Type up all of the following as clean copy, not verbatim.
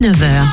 9h.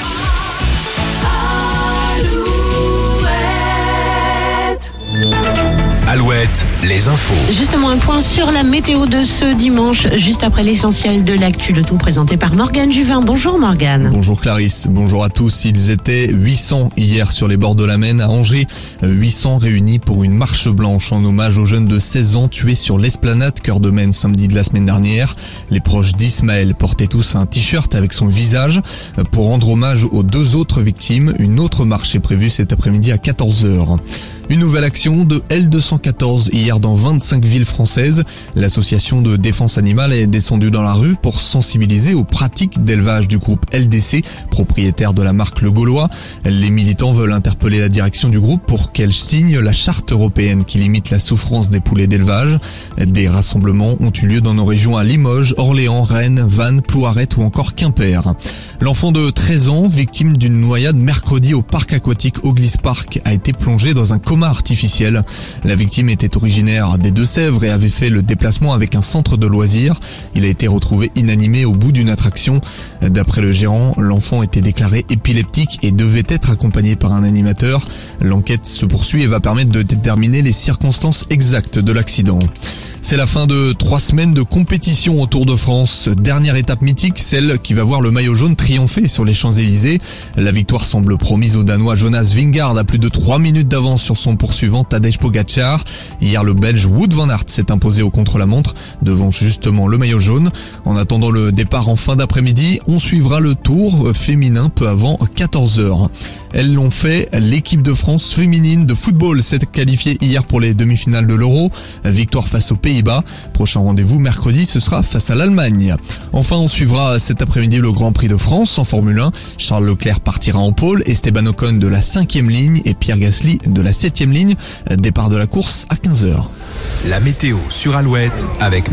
Alouette, les infos. Justement, un point sur la météo de ce dimanche, juste après l'essentiel de l'actu, le tout présenté par Morgane Juvin. Bonjour Morgane. Bonjour Clarisse, bonjour à tous. Ils étaient 800 hier sur les bords de la Maine à Angers. 800 réunis pour une marche blanche en hommage aux jeunes de 16 ans tués sur l'Esplanade Cœur de Maine samedi de la semaine dernière. Les proches d'Ismaël portaient tous un t-shirt avec son visage. Pour rendre hommage aux deux autres victimes, une autre marche est prévue cet après-midi à 14h. Une nouvelle action de L214 hier dans 25 villes françaises. L'association de défense animale est descendue dans la rue pour sensibiliser aux pratiques d'élevage du groupe LDC, propriétaire de la marque Le Gaulois. Les militants veulent interpeller la direction du groupe pour qu'elle signe la charte européenne qui limite la souffrance des poulets d'élevage. Des rassemblements ont eu lieu dans nos régions à Limoges, Orléans, Rennes, Vannes, Plouaret ou encore Quimper. L'enfant de 13 ans, victime d'une noyade mercredi au parc aquatique Auglis Park, a été plongé dans un coma artificiel. La victime était originaire des Deux-Sèvres et avait fait le déplacement avec un centre de loisirs. Il a été retrouvé inanimé au bout d'une attraction. D'après le gérant, l'enfant était déclaré épileptique et devait être accompagné par un animateur. L'enquête se poursuit et va permettre de déterminer les circonstances exactes de l'accident. C'est la fin de 3 semaines de compétition au Tour de France. Dernière étape mythique, celle qui va voir le maillot jaune triompher sur les Champs-Élysées. La victoire semble promise au Danois Jonas Vingegaard à plus de 3 minutes d'avance sur son poursuivant Tadej Pogacar. Hier, le Belge Wout van Aert s'est imposé au contre-la-montre devant justement le maillot jaune. En attendant le départ en fin d'après-midi, on suivra le Tour féminin peu avant 14h. Elles l'ont fait, l'équipe de France féminine de football s'est qualifiée hier pour les demi-finales de l'Euro. Victoire face aux Pays-Bas. Prochain rendez-vous mercredi, ce sera face à l'Allemagne. Enfin, on suivra cet après-midi le Grand Prix de France en Formule 1. Charles Leclerc partira en pôle, Esteban Ocon de la 5e ligne et Pierre Gasly de la 7e ligne. Départ de la course à 15h. La météo sur Alouette avec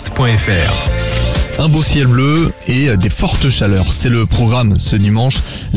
météowest.fr. Un beau ciel bleu et des fortes chaleurs. C'est le programme ce dimanche.